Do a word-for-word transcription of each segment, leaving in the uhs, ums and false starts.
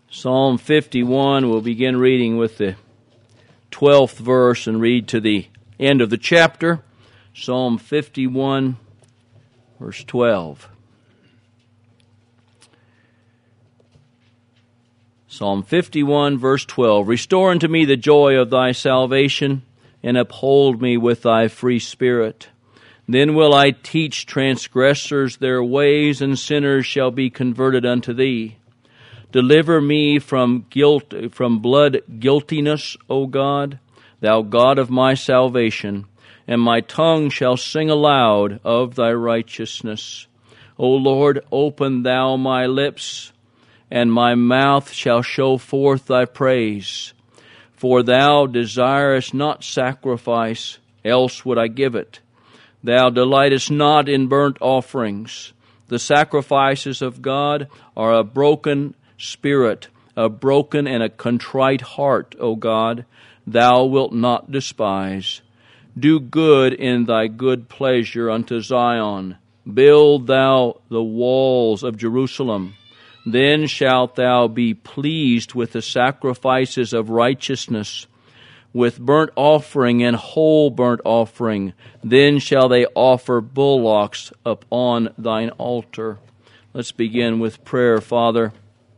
Psalm fifty-one, we'll begin reading with the twelfth verse and read to the end of the chapter. Psalm fifty-one, verse twelve. Psalm fifty-one, verse twelve. Restore unto me the joy of thy salvation, and uphold me with thy free spirit. Then will I teach transgressors their ways, and sinners shall be converted unto thee. Deliver me from guilt, from blood guiltiness, O God, thou God of my salvation, and my tongue shall sing aloud of thy righteousness. O Lord, open thou my lips, and my mouth shall show forth thy praise. For thou desirest not sacrifice, else would I give it. Thou delightest not in burnt offerings. The sacrifices of God are a broken spirit, a broken and a contrite heart, O God, thou wilt not despise. Do good in thy good pleasure unto Zion. Build thou the walls of Jerusalem. Then shalt thou be pleased with the sacrifices of righteousness, with burnt offering and whole burnt offering. Then shall they offer bullocks upon thine altar. Let's begin with prayer. Father,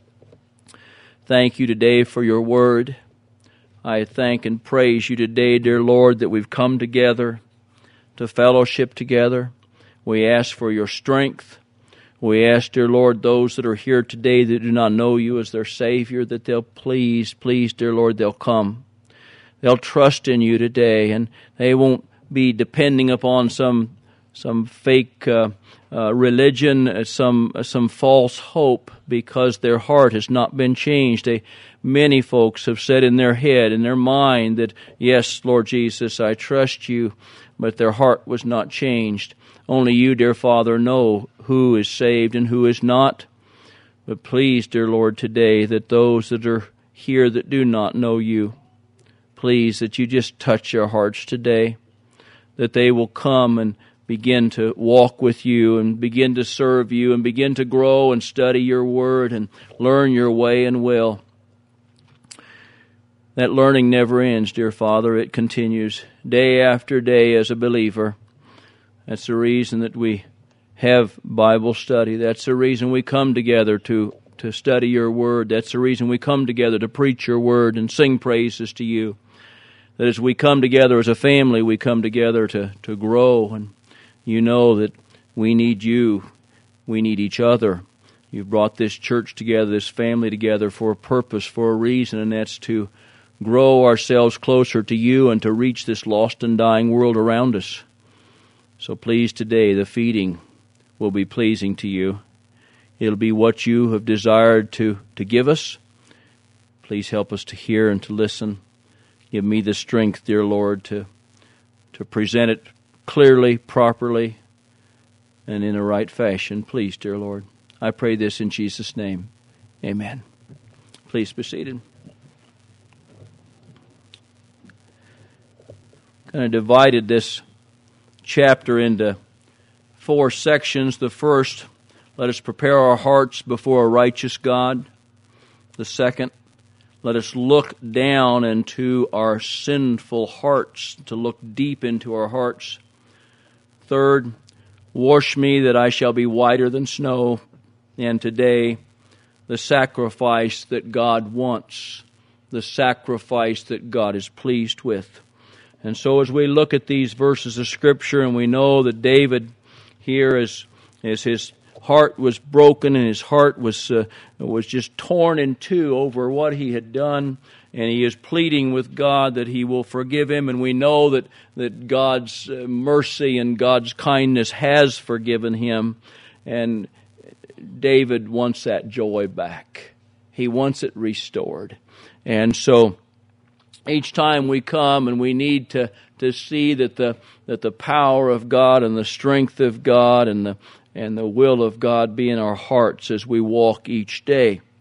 thank you today for your word. I thank and praise you today, dear Lord, that we've come together to fellowship together. We ask for your strength. We ask, dear Lord, those that are here today that do not know you as their Savior, that they'll please, please, dear Lord, they'll come. They'll trust in you today, and they won't be depending upon some some fake uh, uh, religion, some some false hope, because their heart has not been changed. They, many folks have said in their head, in their mind, that, yes, Lord Jesus, I trust you, but their heart was not changed. Only you, dear Father, know who is saved and who is not. But please, dear Lord, today, that those that are here that do not know you, please, that you just touch their hearts today, that they will come and begin to walk with you and begin to serve you and begin to grow and study your word and learn your way and will. That learning never ends, dear Father. It continues day after day as a believer. That's the reason that we have Bible study. That's the reason we come together to, to study your word. That's the reason we come together to preach your word and sing praises to you. That as we come together as a family, we come together to, to grow. And you know that we need you. We need each other. You've brought this church together, this family together for a purpose, for a reason, and that's to grow ourselves closer to you and to reach this lost and dying world around us. So please today, the feeding will be pleasing to you. It'll be what you have desired to, to give us. Please help us to hear and to listen. Give me the strength, dear Lord, to, to present it clearly, properly, and in a right fashion. Please, dear Lord. I pray this in Jesus' name. Amen. Please be seated. Kind of divided this chapter into four sections. The first, let us prepare our hearts before a righteous God. The second, let us look down into our sinful hearts, to look deep into our hearts. Third, wash me that I shall be whiter than snow. And today, the sacrifice that God wants, the sacrifice that God is pleased with. And so as we look at these verses of Scripture, and we know that David here, as, as his heart was broken and his heart was uh, was just torn in two over what he had done, and he is pleading with God that he will forgive him, and we know that, that God's mercy and God's kindness has forgiven him, and David wants that joy back. He wants it restored. And so each time we come and we need to, to see that the that the power of God and the strength of God and the and the will of God be in our hearts as we walk each day.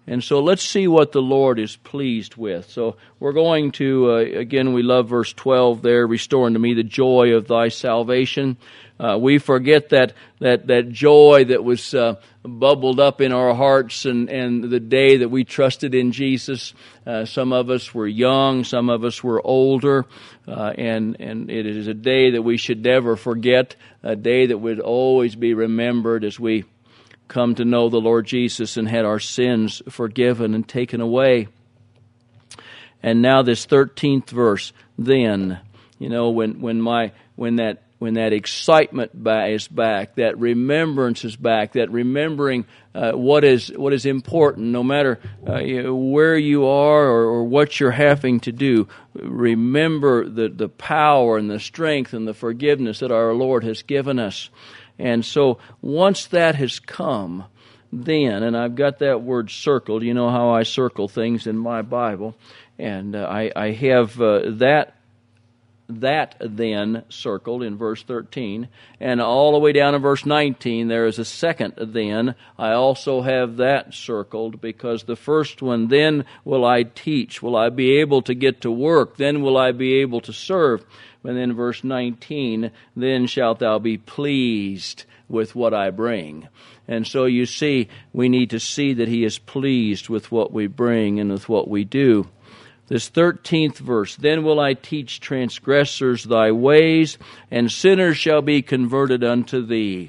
And so let's see what the Lord is pleased with. So we're going to, uh, again, we love verse twelve there, restore unto me the joy of thy salvation. Uh, we forget that that that joy that was uh, bubbled up in our hearts and, and the day that we trusted in Jesus. Uh, some of us were young, some of us were older, uh, and, and it is a day that we should never forget, a day that would always be remembered as we come to know the Lord Jesus and had our sins forgiven and taken away. And now this thirteenth verse, then, you know, when when my when that when that excitement is back, that remembrance is back, that remembering uh, what is what is important, no matter uh, you know, where you are or, or what you're having to do, remember the, the power and the strength and the forgiveness that our Lord has given us. And so once that has come, then, and I've got that word circled, you know how I circle things in my Bible, and uh, I, I have uh, that that then circled in verse thirteen, and all the way down in verse nineteen there is a second then. I also have that circled because the first one, then will I teach, will I be able to get to work, then will I be able to serve. And then verse nineteen, then shalt thou be pleased with what I bring. And so you see, we need to see that He is pleased with what we bring and with what we do. This thirteenth verse, then will I teach transgressors thy ways, and sinners shall be converted unto thee.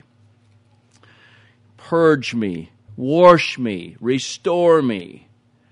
Purge me, wash me, restore me.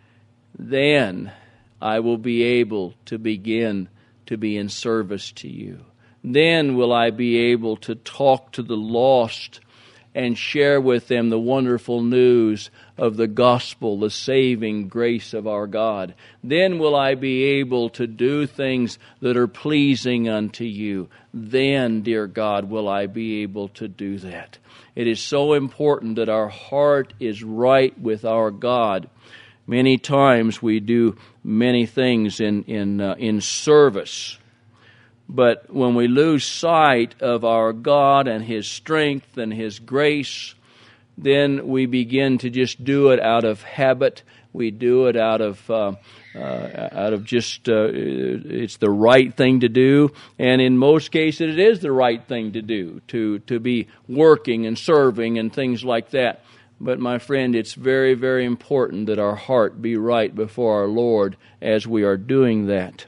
Then I will be able to begin to be in service to you. Then will I be able to talk to the lost and share with them the wonderful news of the gospel, the saving grace of our God. Then will I be able to do things that are pleasing unto you. Then, dear God, will I be able to do that. It is so important that our heart is right with our God. Many times we do many things in in uh, in service, but when we lose sight of our God and His strength and His grace, then we begin to just do it out of habit. We do it out of uh, uh, out of just uh, it's the right thing to do, and in most cases it is the right thing to do to to be working and serving and things like that. But my friend, it's very, very important that our heart be right before our Lord as we are doing that.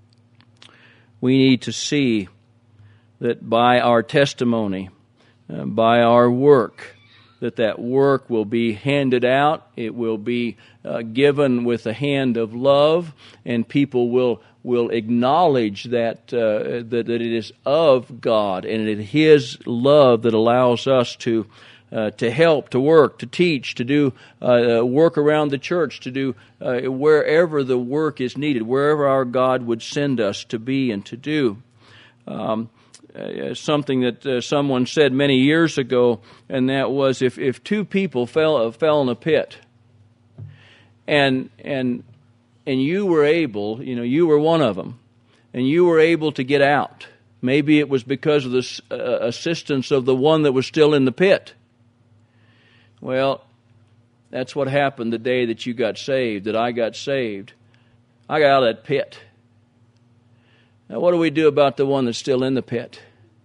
We need to see that by our testimony, uh, by our work, that that work will be handed out, it will be uh, given with a hand of love, and people will will acknowledge that, uh, that, that it is of God, and it is His love that allows us to Uh, to help, to work, to teach, to do uh, work around the church, to do uh, wherever the work is needed, wherever our God would send us to be and to do. Um, uh, something that uh, someone said many years ago, and that was if, if two people fell uh, fell in a pit, and and and you were able, you know, you were one of them, and you were able to get out. Maybe it was because of the uh, assistance of the one that was still in the pit. Well, that's what happened the day that you got saved, that I got saved. I got out of that pit. Now, what do we do about the one that's still in the pit?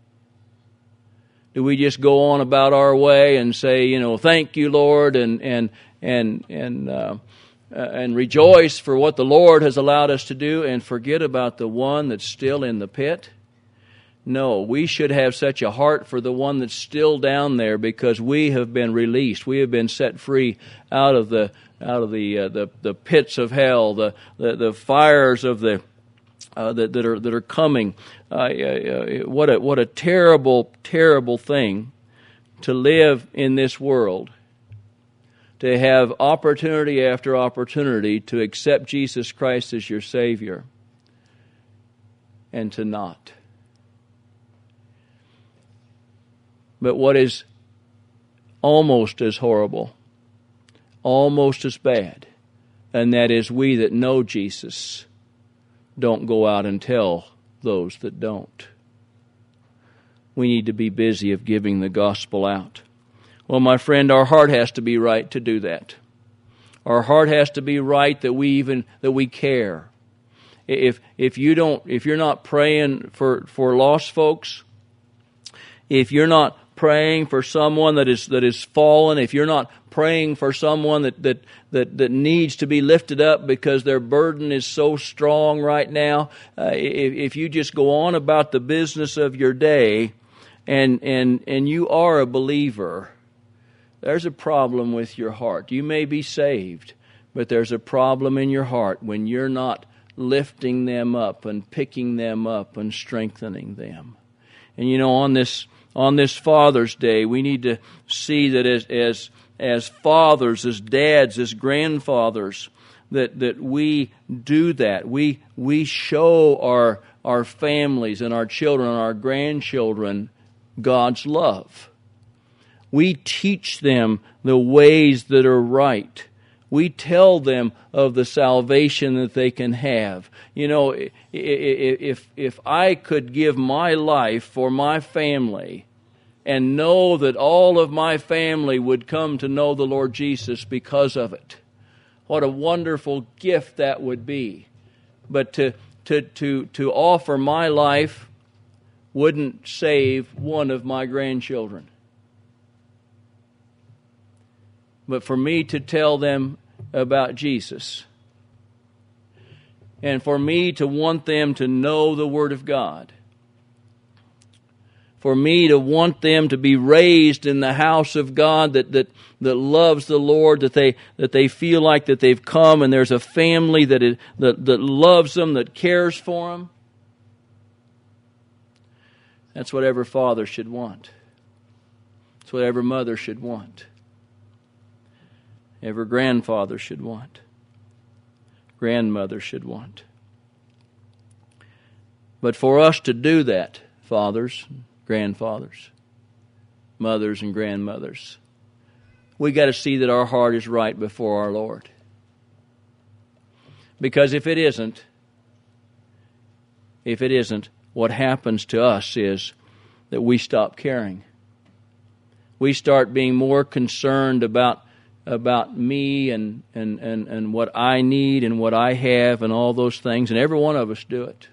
Do we just go on about our way and say, you know, thank you, Lord, and and and and uh, uh, and rejoice for what the Lord has allowed us to do, and forget about the one that's still in the pit? No, we should have such a heart for the one that's still down there, because we have been released. We have been set free out of the out of the uh, the, the pits of hell, the the, the fires of the uh, that, that are that are coming. Uh, uh, what a what a terrible terrible thing to live in this world, to have opportunity after opportunity to accept Jesus Christ as your Savior, and to not. But what is almost as horrible, almost as bad, and that is we that know Jesus don't go out and tell those that don't. We need to be busy of giving the gospel out. Well, my friend, our heart has to be right to do that. Our heart has to be right that we even that we care. If if you don't if you're not praying for, for lost folks, if you're not praying for someone that is that is fallen, if you're not praying for someone that, that, that, that needs to be lifted up because their burden is so strong right now, uh, if, if you just go on about the business of your day and and and you are a believer, there's a problem with your heart. You may be saved, but there's a problem in your heart when you're not lifting them up and picking them up and strengthening them. And you know, on this on this Father's Day, we need to see that as as as fathers, as dads, as grandfathers, that that we do that. We we show our our families and our children and our grandchildren God's love. We teach them the ways that are right. We tell them of the salvation that they can have. You know, if if I could give my life for my family and know that all of my family would come to know the Lord Jesus because of it, what a wonderful gift that would be. But to to to to offer my life wouldn't save one of my grandchildren. But for me to tell them about Jesus, and for me to want them to know the Word of God, for me to want them to be raised in the house of God that that, that loves the Lord, that they that they feel like that they've come and there's a family that is, that that loves them, that cares for them. That's what every father should want. That's what every mother should want. Every grandfather should want. Grandmother should want. But for us to do that, fathers, grandfathers, mothers and grandmothers, we got to see that our heart is right before our Lord. Because if it isn't, if it isn't, what happens to us is that we stop caring. We start being more concerned about about me and, and, and, and what I need and what I have and all those things, and every one of us do it.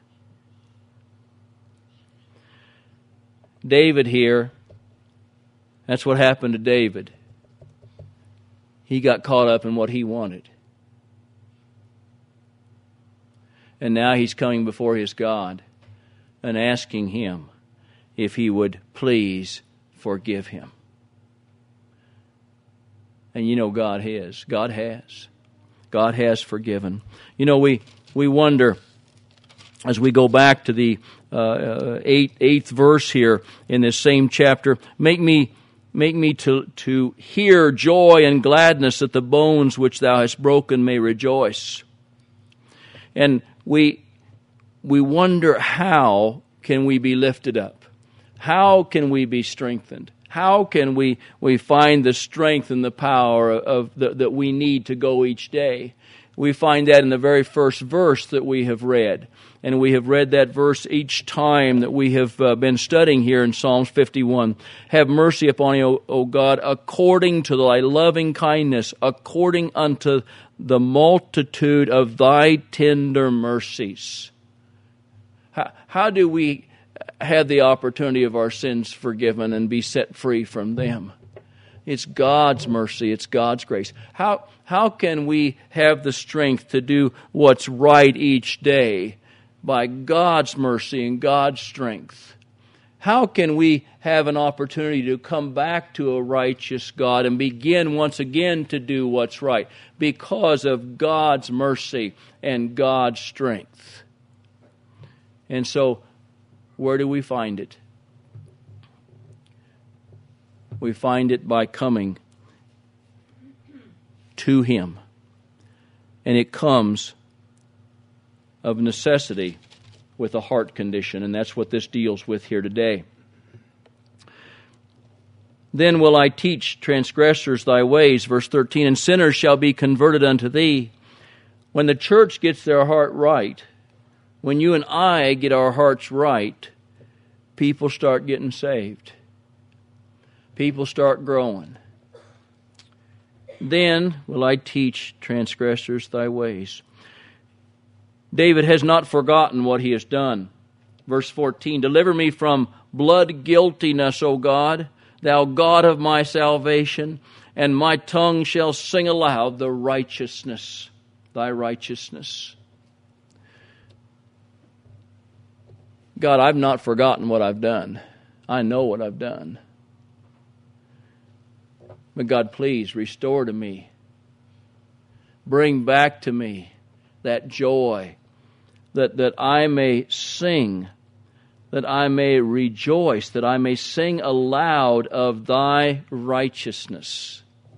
David here, that's what happened to David. He got caught up in what he wanted. And now he's coming before his God and asking Him if He would please forgive him. And you know God has. God has. God has forgiven. You know, we, we wonder, as we go back to the uh, uh, eight, eighth verse here in this same chapter, make me make me to, to hear joy and gladness, that the bones which thou hast broken may rejoice. And we we wonder, how can we be lifted up? How can we be strengthened? How can we, we find the strength and the power of the, that we need to go each day? We find that in the very first verse that we have read. And we have read that verse each time that we have uh, been studying here in Psalms fifty-one. Have mercy upon me, O, o God, according to thy loving kindness, according unto the multitude of thy tender mercies. How, how do we have the opportunity of our sins forgiven and be set free from them? It's God's mercy. It's God's grace. How how can we have the strength to do what's right each day? By God's mercy and God's strength. How can we have an opportunity to come back to a righteous God and begin once again to do what's right? Because of God's mercy and God's strength. And so, where do we find it? We find it by coming to Him. And it comes of necessity with a heart condition, and that's what this deals with here today. Then will I teach transgressors thy ways, verse thirteen, and sinners shall be converted unto thee. When the church gets their heart right, when you and I get our hearts right, people start getting saved. People start growing. then will I teach transgressors thy ways. David has not forgotten what he has done. Verse fourteen, deliver me from blood guiltiness, O God, thou God of my salvation, and my tongue shall sing aloud the righteousness, thy righteousness. God, I've not forgotten what I've done. I know what I've done. But God, please restore to me. Bring back to me that joy, that, that I may sing, that I may rejoice, that I may sing aloud of thy righteousness.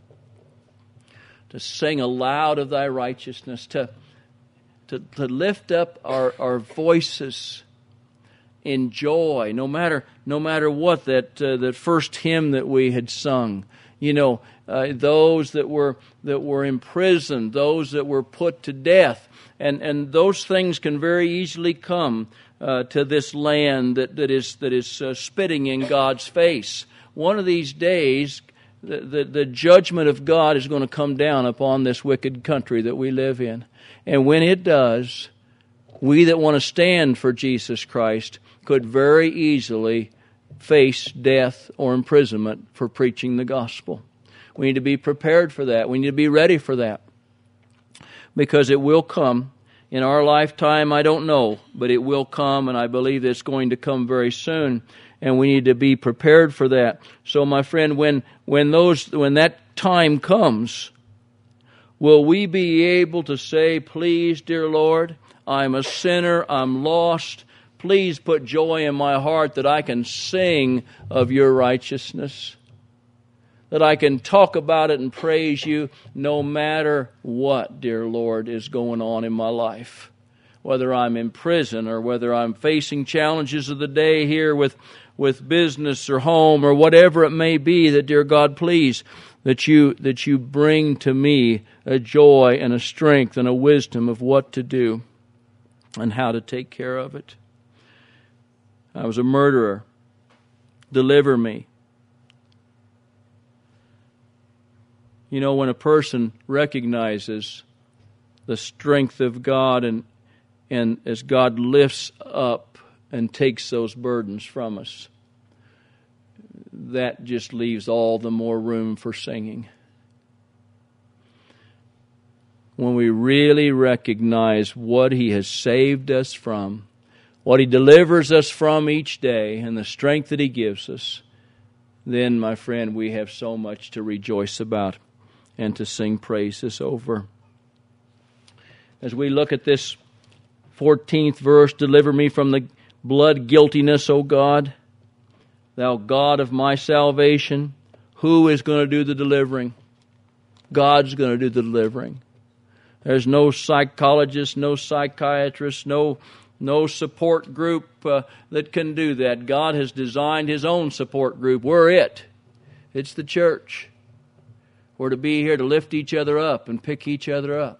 To sing aloud of thy righteousness, to, to, to lift up our, our voices in joy, no matter no matter what. That uh, that first hymn that we had sung, you know, uh, those that were that were imprisoned, those that were put to death, and and those things can very easily come uh, to this land that that is that is uh, spitting in God's face. One of these days, the, the the judgment of God is going to come down upon this wicked country that we live in, and when it does, we that want to stand for Jesus Christ could very easily face death or imprisonment for preaching the gospel. We need to be prepared for that. We need to be ready for that. Because it will come. In our lifetime, I don't know, but it will come, and I believe it's going to come very soon, and we need to be prepared for that. So, my friend, when when those when that time comes, will we be able to say, please, dear Lord, I'm a sinner, I'm lost, please put joy in my heart that I can sing of your righteousness, that I can talk about it and praise you no matter what, dear Lord, is going on in my life. Whether I'm in prison or whether I'm facing challenges of the day here with, with business or home or whatever it may be, that, dear God, please, that you, that you bring to me a joy and a strength and a wisdom of what to do and how to take care of it. I was a murderer. Deliver me. You know, when a person recognizes the strength of God and and as God lifts up and takes those burdens from us, that just leaves all the more room for singing. When we really recognize what He has saved us from, what He delivers us from each day, and the strength that He gives us, then, my friend, we have so much to rejoice about and to sing praises over. As we look at this fourteenth verse, deliver me from the blood guiltiness, O God, thou God of my salvation. Who is going to do the delivering? God's going to do the delivering. There's no psychologist, no psychiatrist, no no support group uh, that can do that. God has designed His own support group. We're it. It's the church. We're to be here to lift each other up and pick each other up.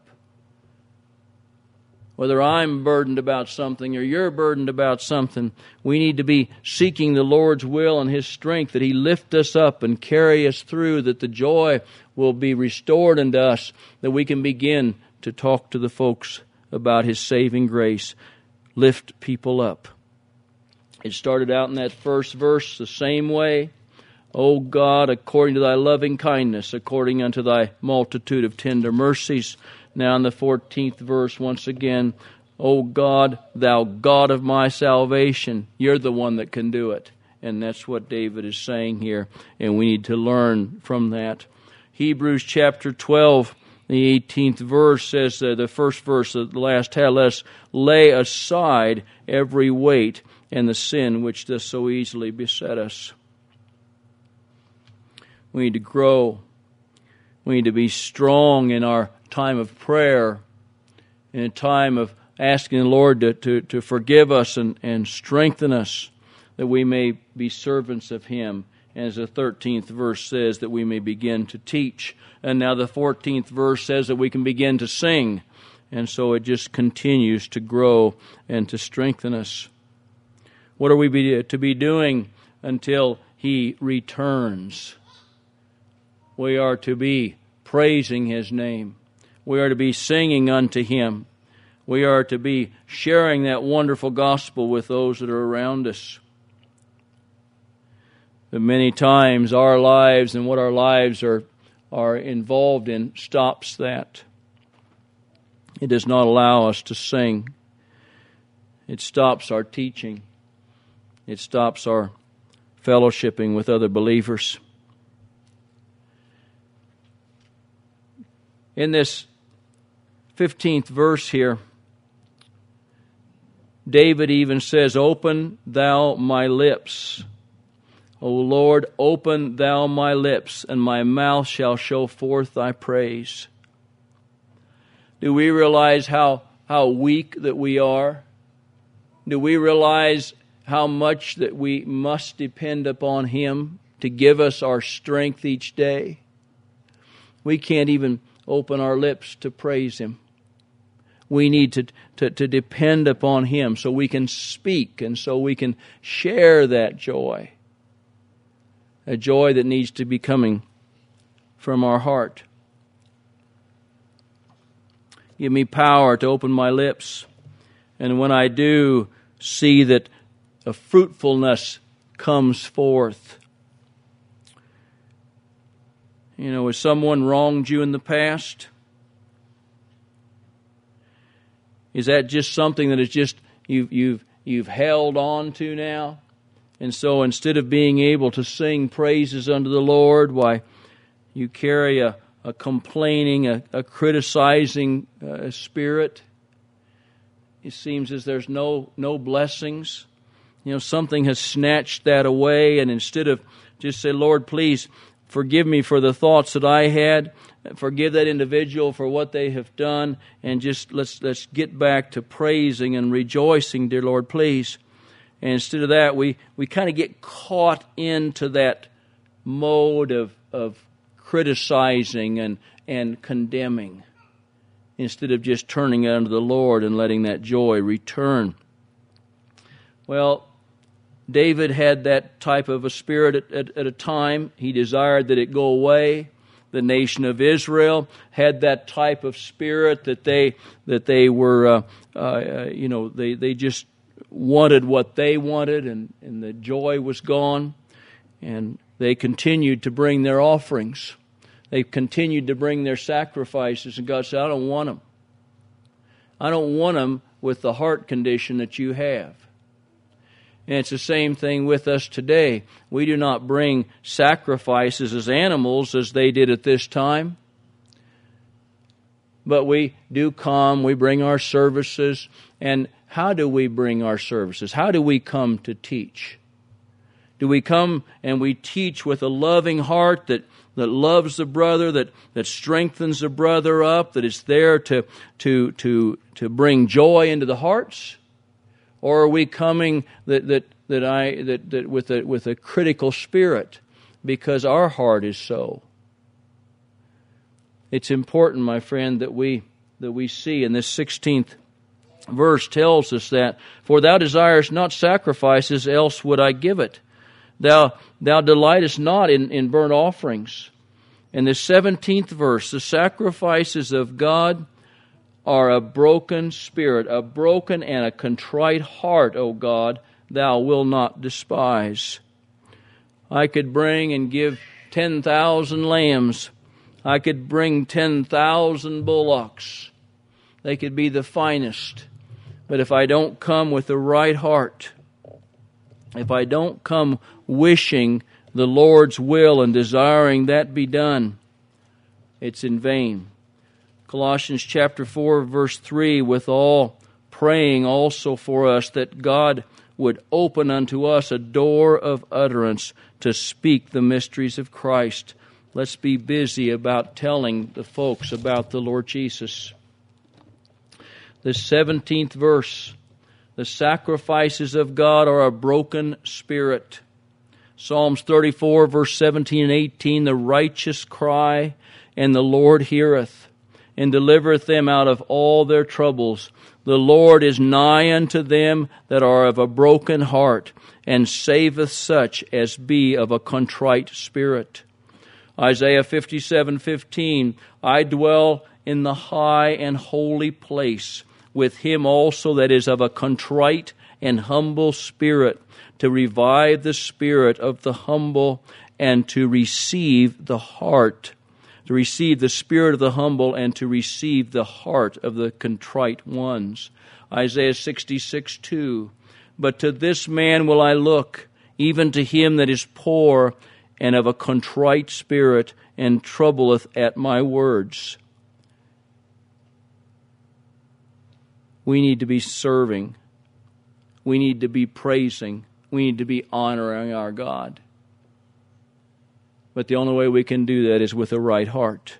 Whether I'm burdened about something or you're burdened about something, we need to be seeking the Lord's will and His strength, that He lift us up and carry us through, that the joy will be restored unto us, that we can begin to talk to the folks about His saving grace. Lift people up. It started out in that first verse the same way. O God, according to thy loving kindness, according unto thy multitude of tender mercies. Now in the fourteenth verse, once again, O God, thou God of my salvation. You're the one that can do it. And that's what David is saying here. And we need to learn from that. Hebrews chapter twelve, the eighteenth verse says, uh, the first verse of the last half, let us lay aside every weight and the sin which does so easily beset us. We need to grow. We need to be strong in our time of prayer, in a time of asking the Lord to, to, to forgive us and, and strengthen us, that we may be servants of Him. And as the thirteenth verse says, that we may begin to teach. And now the fourteenth verse says that we can begin to sing. And so it just continues to grow and to strengthen us. What are we be, to be doing until He returns? We are to be praising His name. We are to be singing unto Him. We are to be sharing that wonderful gospel with those that are around us. But many times our lives and what our lives are, are involved in stops that. It does not allow us to sing. It stops our teaching. It stops our fellowshipping with other believers. In this fifteenth verse here, David even says, "Open thou my lips. O Lord, open thou my lips, and my mouth shall show forth thy praise." Do we realize how, how weak that we are? Do we realize how much that we must depend upon Him to give us our strength each day? We can't even open our lips to praise Him. We need to, to, to depend upon Him so we can speak and so we can share that joy. A joy that needs to be coming from our heart. Give me power to open my lips. And when I do, see that a fruitfulness comes forth. You know, has someone wronged you in the past? Is that just something that is just you've you've you've held on to now? And so instead of being able to sing praises unto the Lord, why you carry a, a complaining, a, a criticizing uh, spirit. It seems as there's no no blessings. You know, something has snatched that away, and instead of just say, "Lord, please forgive me for the thoughts that I had. Forgive that individual for what they have done, and just let's let's get back to praising and rejoicing, dear Lord, please." And instead of that, we, we kind of get caught into that mode of of criticizing and, and condemning, instead of just turning it unto the Lord and letting that joy return. Well, David had that type of a spirit at, at, at a time. He desired that it go away. The nation of Israel had that type of spirit that they that they were, uh, uh, you know, they, they just wanted what they wanted, and, and the joy was gone. And they continued to bring their offerings. They continued to bring their sacrifices, and God said, "I don't want them. I don't want them with the heart condition that you have." And it's the same thing with us today. We do not bring sacrifices as animals as they did at this time. But we do come, we bring our services. And how do we bring our services? How do we come to teach? Do we come and we teach with a loving heart that, that loves the brother, that, that strengthens the brother up, that is there to, to, to, to bring joy into the hearts? Or are we coming that that that I that, that with a with a critical spirit because our heart is so? It's important, my friend, that we that we see, and this sixteenth verse tells us that, "For thou desirest not sacrifices, else would I give it. Thou thou delightest not in, in burnt offerings." And the seventeenth verse, the sacrifices of God are a broken spirit, a broken and a contrite heart, O God, thou wilt not despise. I could bring and give ten thousand lambs. I could bring ten thousand bullocks. They could be the finest. But if I don't come with the right heart, if I don't come wishing the Lord's will and desiring that be done, it's in vain. Colossians chapter four, verse three, with all praying also for us that God would open unto us a door of utterance to speak the mysteries of Christ. Let's be busy about telling the folks about the Lord Jesus. The seventeenth verse, the sacrifices of God are a broken spirit. Psalms thirty-four, verse seventeen and eighteen, the righteous cry, and the Lord heareth, and delivereth them out of all their troubles. The Lord is nigh unto them that are of a broken heart, and saveth such as be of a contrite spirit. Isaiah fifty-seven fifteen, I dwell in the high and holy place with him also that is of a contrite and humble spirit, to revive the spirit of the humble and to receive the heart, to receive the spirit of the humble and to receive the heart of the contrite ones. Isaiah sixty-six two, but to this man will I look, even to him that is poor and of a contrite spirit, and troubleth at my words. We need to be serving. We need to be praising. We need to be honoring our God. But the only way we can do that is with a right heart.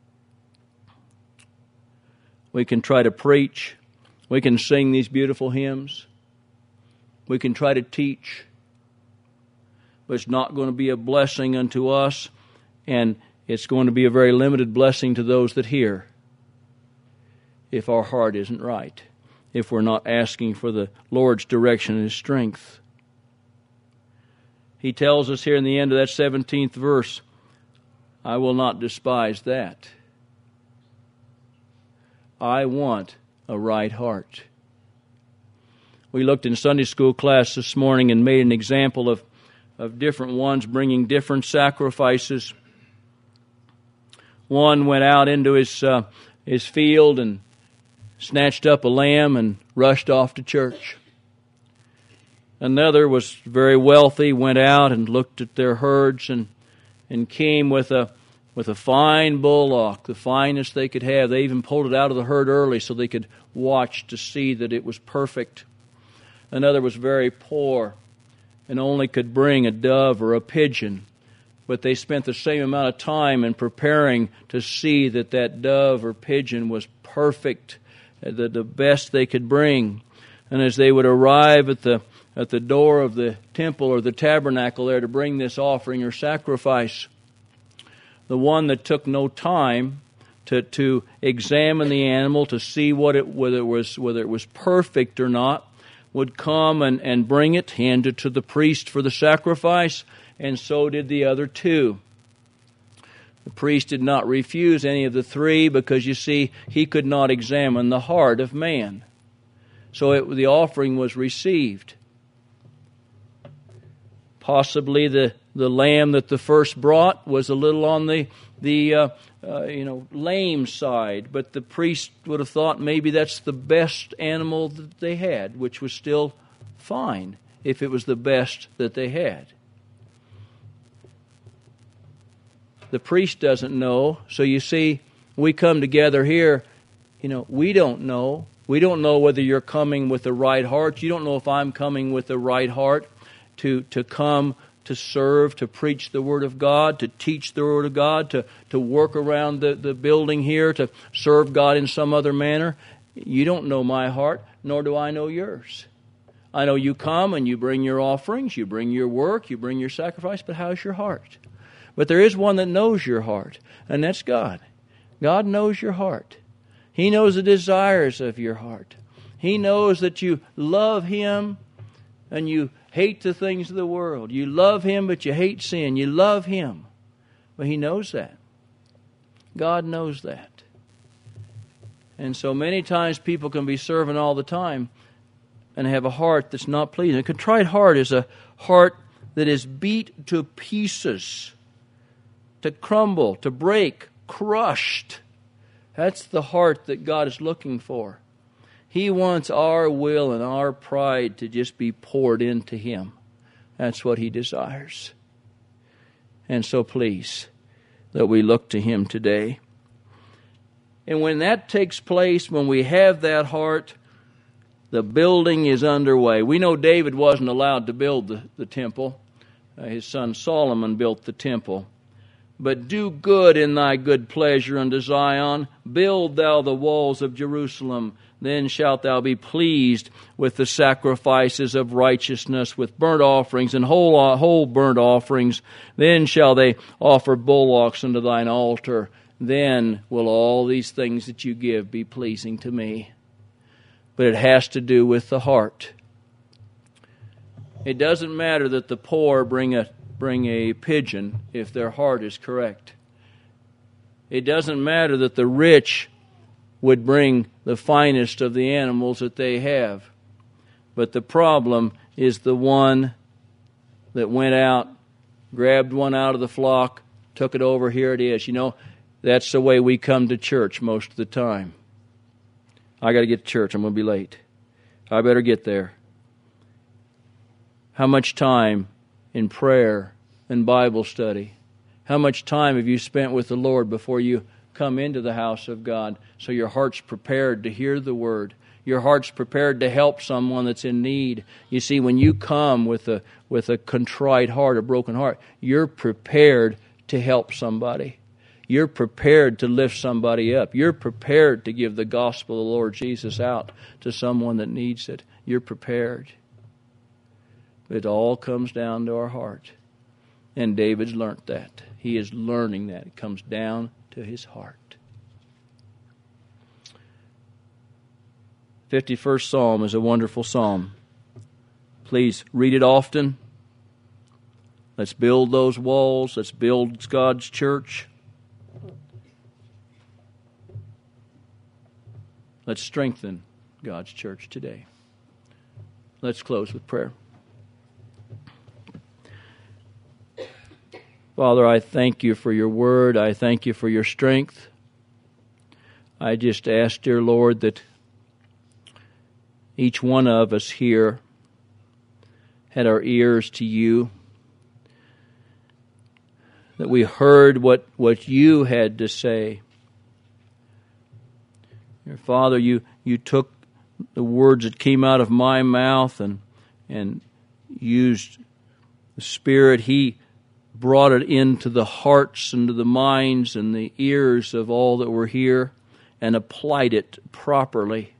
We can try to preach. We can sing these beautiful hymns. We can try to teach. But it's not going to be a blessing unto us, and it's going to be a very limited blessing to those that hear if our heart isn't right, if we're not asking for the Lord's direction and His strength. He tells us here in the end of that seventeenth verse, I will not despise that. I want a right heart. We looked in Sunday school class this morning and made an example of, of different ones bringing different sacrifices. One went out into his uh, his field and snatched up a lamb and rushed off to church. Another was very wealthy, went out and looked at their herds and and came with a with a fine bullock, the finest they could have. They even pulled it out of the herd early so they could watch to see that it was perfect. Another was very poor and only could bring a dove or a pigeon, but they spent the same amount of time in preparing to see that that dove or pigeon was perfect, the, the best they could bring. And as they would arrive at the at the door of the temple or the tabernacle there to bring this offering or sacrifice, the one that took no time to to examine the animal to see what it whether it was whether it was perfect or not would come and, and bring it, hand it to the priest for the sacrifice, and so did the other two. The priest did not refuse any of the three because, you see, he could not examine the heart of man. So it, the offering was received. Possibly the, the lamb that the first brought was a little on the the uh, uh, you know lame side, but the priest would have thought maybe that's the best animal that they had, which was still fine if it was the best that they had. The priest doesn't know, so you see, we come together here, you know, we don't know. We don't know whether you're coming with the right heart. You don't know if I'm coming with the right heart to, to come to serve, to preach the Word of God, to teach the Word of God, to, to work around the, the building here, to serve God in some other manner. You don't know my heart, nor do I know yours. I know you come and you bring your offerings, you bring your work, you bring your sacrifice, but how's your heart? But there is one that knows your heart, and that's God. God knows your heart. He knows the desires of your heart. He knows that you love Him and you hate the things of the world. You love Him, but you hate sin. You love Him. But He knows that. God knows that. And so many times people can be serving all the time and have a heart that's not pleasing. A contrite heart is a heart that is beat to pieces, to crumble, to break, crushed. That's the heart that God is looking for. He wants our will and our pride to just be poured into Him. That's what He desires. And so please, that we look to Him today. And when that takes place, when we have that heart, the building is underway. We know David wasn't allowed to build the, the temple. Uh, his son Solomon built the temple. But do good in thy good pleasure unto Zion. Build thou the walls of Jerusalem. Then shalt thou be pleased with the sacrifices of righteousness, with burnt offerings and whole, whole burnt offerings. Then shall they offer bullocks unto thine altar. Then will all these things that you give be pleasing to me. But it has to do with the heart. It doesn't matter that the poor bring a bring a pigeon if their heart is correct. It doesn't matter that the rich would bring the finest of the animals that they have. But the problem is the one that went out, grabbed one out of the flock, took it over, here it is. You know, that's the way we come to church most of the time. I got to get to church. I'm going to be late. I better get there. How much time in prayer and Bible study? How much time have you spent with the Lord before you come into the house of God so your heart's prepared to hear the Word? Your heart's prepared to help someone that's in need. You see, when you come with a with a contrite heart, a broken heart, you're prepared to help somebody. You're prepared to lift somebody up. You're prepared to give the gospel of the Lord Jesus out to someone that needs it. You're prepared. It all comes down to our heart. And David's learnt that. He is learning that. It comes down to his heart. fifty-first Psalm is a wonderful psalm. Please read it often. Let's build those walls. Let's build God's church. Let's strengthen God's church today. Let's close with prayer. Father, I thank you for your word. I thank you for your strength. I just ask, dear Lord, that each one of us here had our ears to you, that we heard what, what you had to say. Your Father, you, you took the words that came out of my mouth and, and used the Spirit. He brought it into the hearts and to the minds and the ears of all that were here and applied it properly.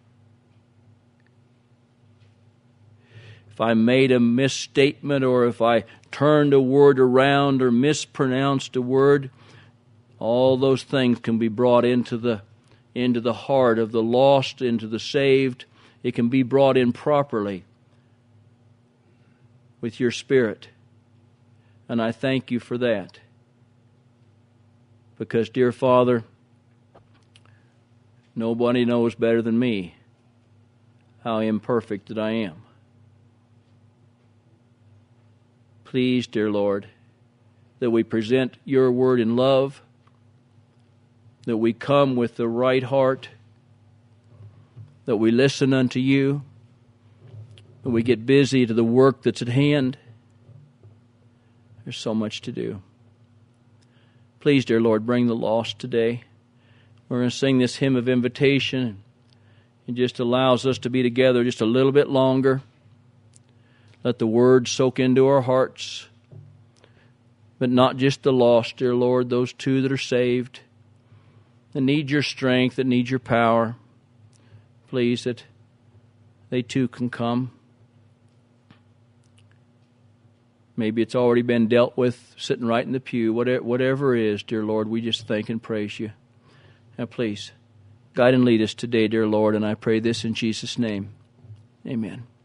If I made a misstatement or if I turned a word around or mispronounced a word, all those things can be brought into the into the heart of the lost, into the saved. It can be brought in properly with your Spirit. And I thank you for that. Because, dear Father, nobody knows better than me how imperfect that I am. Please, dear Lord, that we present your word in love, that we come with the right heart, that we listen unto you, that we get busy to the work that's at hand. There's so much to do. Please, dear Lord, bring the lost today. We're going to sing this hymn of invitation. It just allows us to be together just a little bit longer. Let the word soak into our hearts. But not just the lost, dear Lord, those two that are saved, that need your strength, that need your power. Please, that they too can come. Maybe it's already been dealt with sitting right in the pew. Whatever, whatever it is, dear Lord, we just thank and praise you. Now please, guide and lead us today, dear Lord, and I pray this in Jesus' name. Amen.